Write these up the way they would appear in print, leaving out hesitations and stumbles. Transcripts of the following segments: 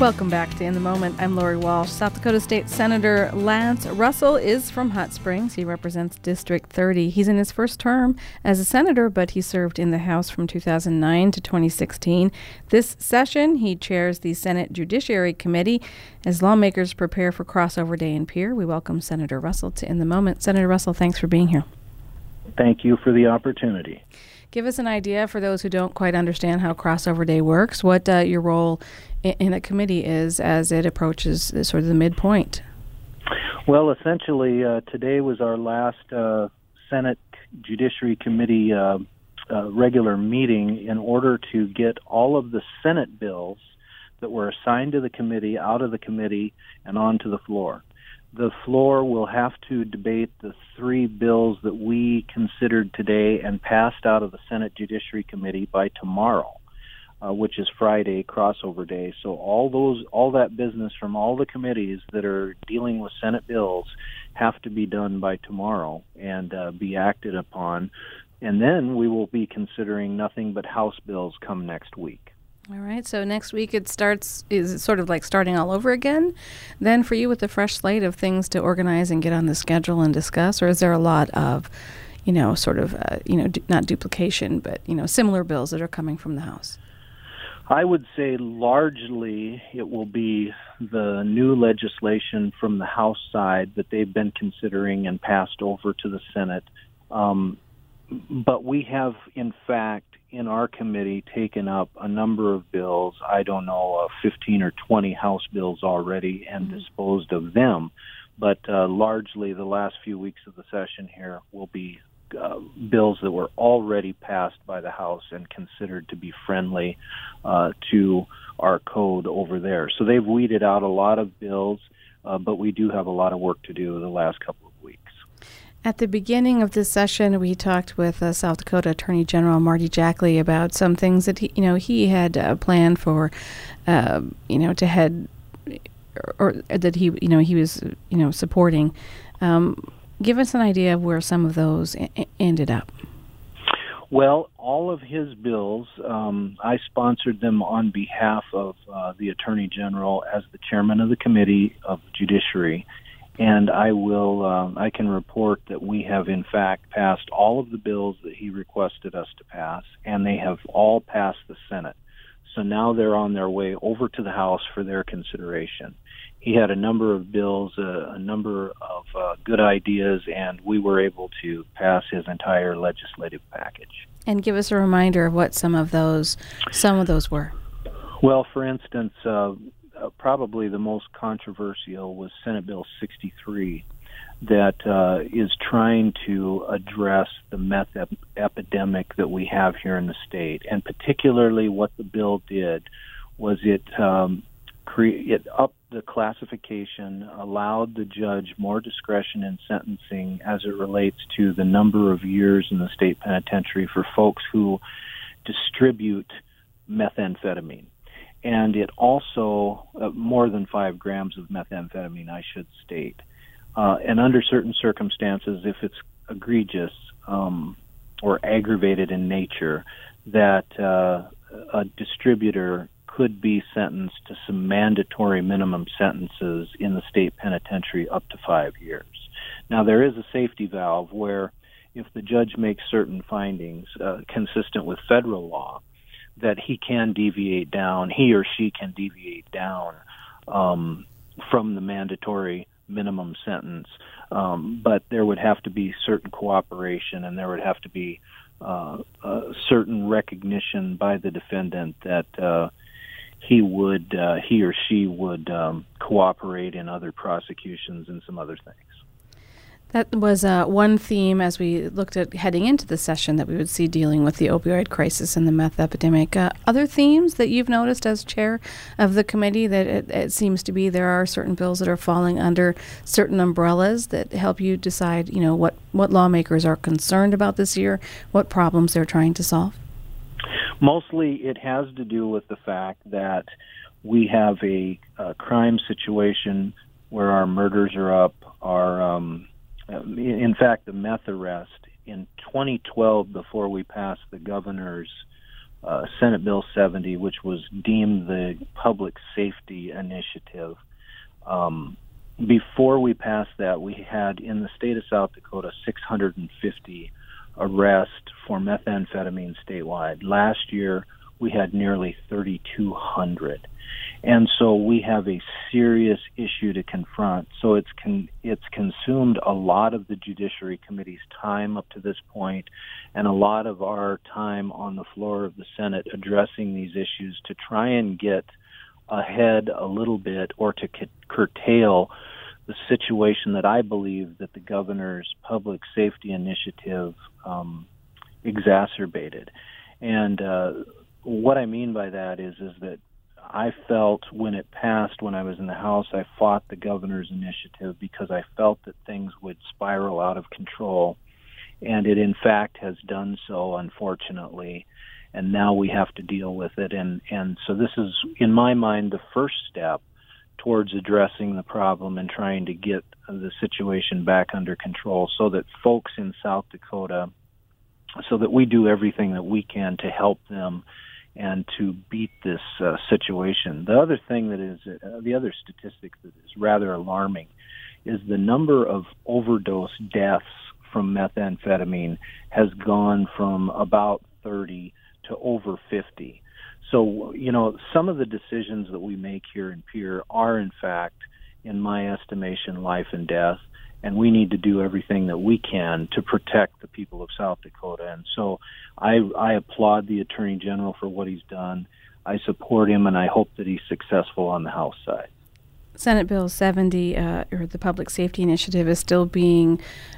Welcome back to In the Moment. I'm Lori Walsh. South Dakota State Senator Lance Russell is from Hot Springs. He represents District 30. He's in his first term as a senator, but he served in the House from 2009 to 2016. This session, he chairs the Senate Judiciary Committee as lawmakers prepare for Crossover Day in Pierre. We welcome Senator Russell to In the Moment. Senator Russell, thanks for being here. Thank you for the opportunity. Give us an idea, for those who don't quite understand how Crossover Day works, what your role in a committee is as it approaches sort of the midpoint. Well, essentially, today was our last Senate Judiciary Committee regular meeting in order to get all of the Senate bills that were assigned to the committee out of the committee and onto the floor. The floor will have to debate the three bills that we considered today and passed out of the Senate Judiciary Committee by tomorrow, which is Friday, Crossover Day. So all that business from all the committees that are dealing with Senate bills have to be done by tomorrow and be acted upon. And then we will be considering nothing but House bills come next week. All right, so next week is it sort of like starting all over again, then for you with a fresh slate of things to organize and get on the schedule and discuss, or is there a lot of, not duplication, but, similar bills that are coming from the House? I would say largely it will be the new legislation from the House side that they've been considering and passed over to the Senate. But we have, in fact, in our committee taken up a number of bills, 15 or 20 House bills already, and disposed of them. But largely the last few weeks of the session here will be bills that were already passed by the House and considered to be friendly to our code over there. So they've weeded out a lot of bills, but we do have a lot of work to do the last couple of weeks. At the beginning of this session, we talked with South Dakota Attorney General Marty Jackley about some things that he had planned for, to head, or that he was supporting. Give us an idea of where some of those ended up. Well, all of his bills, I sponsored them on behalf of the Attorney General as the chairman of the Committee of Judiciary. And I can report that we have, in fact, passed all of the bills that he requested us to pass, and they have all passed the Senate. So now they're on their way over to the House for their consideration. He had a number of bills, a number of good ideas, and we were able to pass his entire legislative package. And give us a reminder of what some of those were. Well, for instance, probably the most controversial was Senate Bill 63 that is trying to address the meth epidemic that we have here in the state. And particularly what the bill did was it upped the classification, allowed the judge more discretion in sentencing as it relates to the number of years in the state penitentiary for folks who distribute methamphetamine. And it also, more than 5 grams of methamphetamine, I should state. And under certain circumstances, if it's egregious or aggravated in nature, that a distributor could be sentenced to some mandatory minimum sentences in the state penitentiary up to 5 years. Now, there is a safety valve where if the judge makes certain findings consistent with federal law, that he or she can deviate down from the mandatory minimum sentence. But there would have to be certain cooperation, and there would have to be certain recognition by the defendant that he or she would cooperate in other prosecutions and some other things. That was one theme as we looked at heading into the session that we would see dealing with the opioid crisis and the meth epidemic. Other themes that you've noticed as chair of the committee that it seems to be there are certain bills that are falling under certain umbrellas that help you decide, what lawmakers are concerned about this year, what problems they're trying to solve? Mostly it has to do with the fact that we have a crime situation where our murders are up, in fact, the meth arrest in 2012, before we passed the governor's Senate Bill 70, which was deemed the public safety initiative. Before we passed that, we had in the state of South Dakota 650 arrests for methamphetamine statewide. Last year, we had nearly 3,200. And so we have a serious issue to confront. So it's consumed a lot of the Judiciary Committee's time up to this point, and a lot of our time on the floor of the Senate addressing these issues to try and get ahead a little bit or to curtail the situation that I believe that the governor's public safety initiative exacerbated. And what I mean by that is that I felt when it passed, when I was in the House, I fought the governor's initiative because I felt that things would spiral out of control. And it, in fact, has done so, unfortunately. And now we have to deal with it. And so this is, in my mind, the first step towards addressing the problem and trying to get the situation back under control so that folks in South Dakota, so that we do everything that we can to help them and to beat this situation. The other thing that is, the other statistic that is rather alarming is the number of overdose deaths from methamphetamine has gone from about 30 to over 50. So, you know, some of the decisions that we make here in Pierre are, in fact, in my estimation, life and death, and we need to do everything that we can to protect the people of South Dakota. And so I applaud the Attorney General for what he's done. I support him, and I hope that he's successful on the House side. Senate Bill 70, or the Public Safety Initiative, is still being,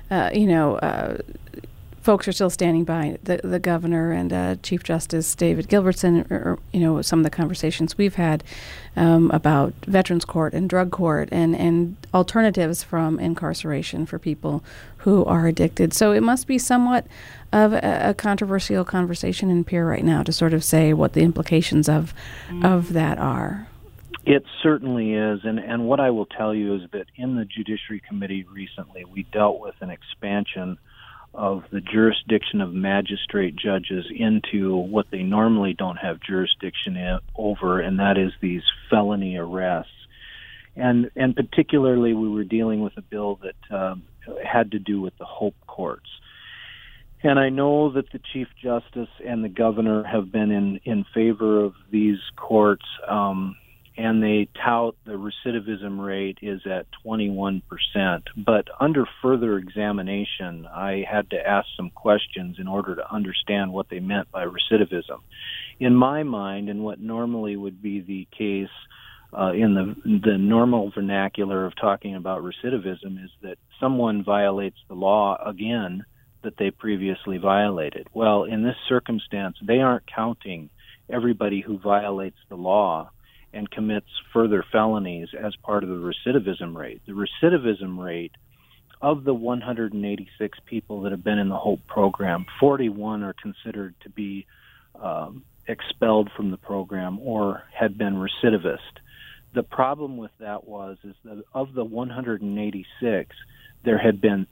folks are still standing by the governor and Chief Justice David Gilbertson, or some of the conversations we've had about Veterans Court and drug court and alternatives from incarceration for people who are addicted. So it must be somewhat of a controversial conversation in Pierre right now to sort of say what the implications of that are. It certainly is, and what I will tell you is that in the Judiciary Committee recently, we dealt with an expansion of the jurisdiction of magistrate judges into what they normally don't have jurisdiction over, and that is these felony arrests. And particularly, we were dealing with a bill that had to do with the Hope Courts. And I know that the Chief Justice and the governor have been in favor of these courts, and they tout the recidivism rate is at 21%. But under further examination, I had to ask some questions in order to understand what they meant by recidivism. In my mind, and what normally would be the case in the normal vernacular of talking about recidivism, is that someone violates the law again that they previously violated. Well, in this circumstance, they aren't counting everybody who violates the law and commits further felonies as part of the recidivism rate. The recidivism rate of the 186 people that have been in the HOPE program, 41 are considered to be expelled from the program or had been recidivist. The problem with that is that of the 186, there had been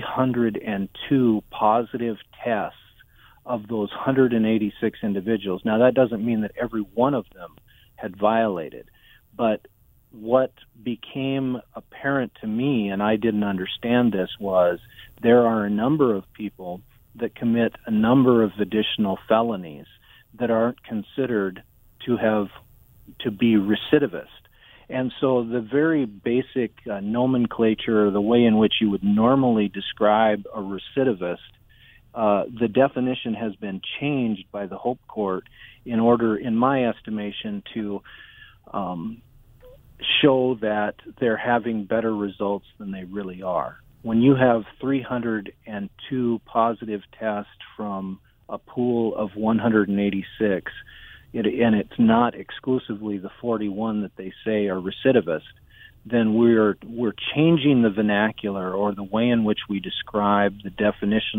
302 positive tests of those 186 individuals. Now, that doesn't mean that every one of them had violated, but what became apparent to me, and I didn't understand this, was there are a number of people that commit a number of additional felonies that aren't considered to be recidivist. And so the very basic nomenclature, the way in which you would normally describe a recidivist, the definition has been changed by the Hope Court in order, in my estimation, to show that they're having better results than they really are. When you have 302 positive tests from a pool of 186, and it's not exclusively the 41 that they say are recidivist, then we're changing the vernacular or the way in which we describe the definition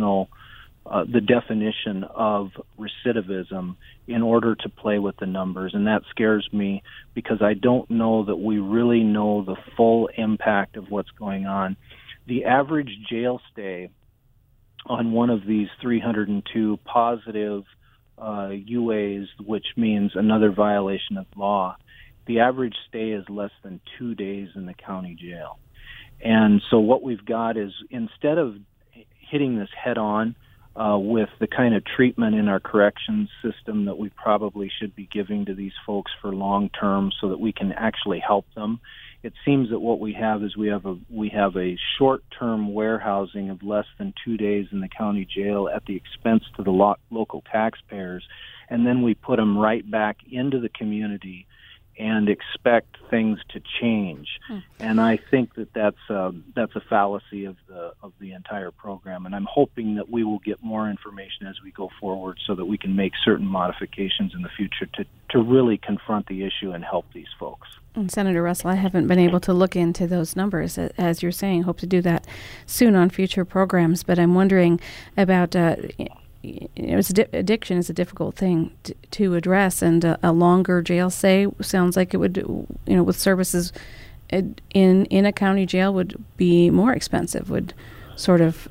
of recidivism in order to play with the numbers. And that scares me because I don't know that we really know the full impact of what's going on. The average jail stay on one of these 302 positive UAs, which means another violation of law, the average stay is less than 2 days in the county jail. And so what we've got is, instead of hitting this head on with the kind of treatment in our corrections system that we probably should be giving to these folks for long term so that we can actually help them, it seems that what we have is we have a short-term warehousing of less than 2 days in the county jail at the expense to the local taxpayers, and then we put them right back into the community and expect things to change. And I think that that's a fallacy of the entire program. And I'm hoping that we will get more information as we go forward so that we can make certain modifications in the future to really confront the issue and help these folks. And Senator Russell, I haven't been able to look into those numbers, as you're saying. Hope to do that soon on future programs. But I'm wondering about addiction is a difficult thing to address, and a longer jail stay sounds like it would, with services in a county jail would be more expensive. Would sort of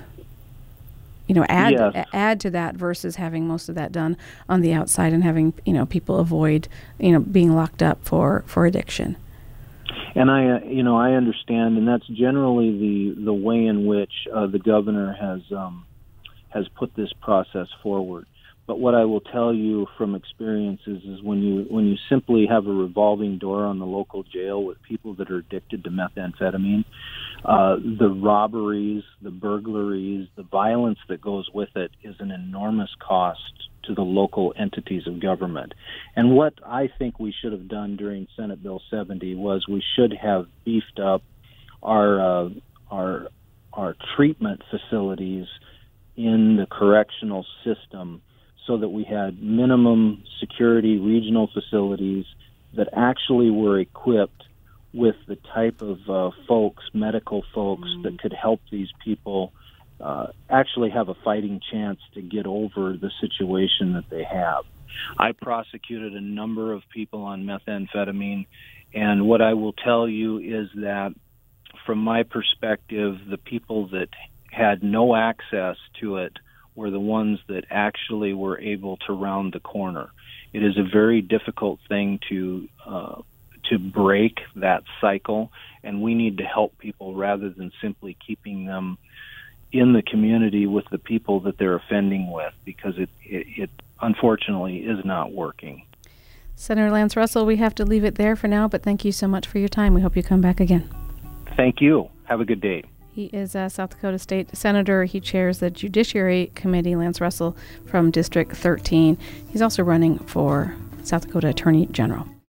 add to that versus having most of that done on the outside and having people avoid being locked up for addiction. And I understand, and that's generally the way in which the governor has put this process forward. But what I will tell you from experience is when you simply have a revolving door on the local jail with people that are addicted to methamphetamine, the robberies, the burglaries, the violence that goes with it is an enormous cost to the local entities of government. And what I think we should have done during Senate Bill 70 was we should have beefed up our treatment facilities in the correctional system so that we had minimum security regional facilities that actually were equipped with the type of medical folks that could help these people actually have a fighting chance to get over the situation that they have. I prosecuted a number of people on methamphetamine, and what I will tell you is that from my perspective, the people that had no access to it were the ones that actually were able to round the corner. It is a very difficult thing to break that cycle, and we need to help people rather than simply keeping them in the community with the people that they're offending with, because it unfortunately is not working. Senator Lance Russell, we have to leave it there for now, but thank you so much for your time. We hope you come back again. Thank you. Have a good day. He is a South Dakota State Senator. He chairs the Judiciary Committee, Lance Russell from District 13. He's also running for South Dakota Attorney General.